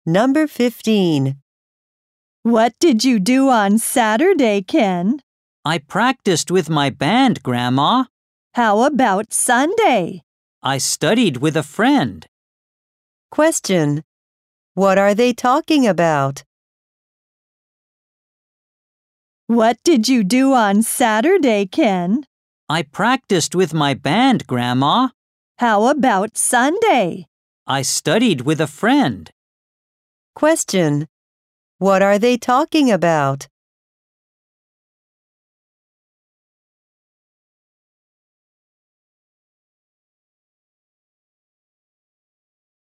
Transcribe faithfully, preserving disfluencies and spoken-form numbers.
Number fifteen. What did you do on Saturday, Ken? I practiced with my band, Grandma. How about Sunday? I studied with a friend. Question. What are they talking about? What did you do on Saturday, Ken? I practiced with my band, Grandma. How about Sunday? I studied with a friend. Question. What are they talking about?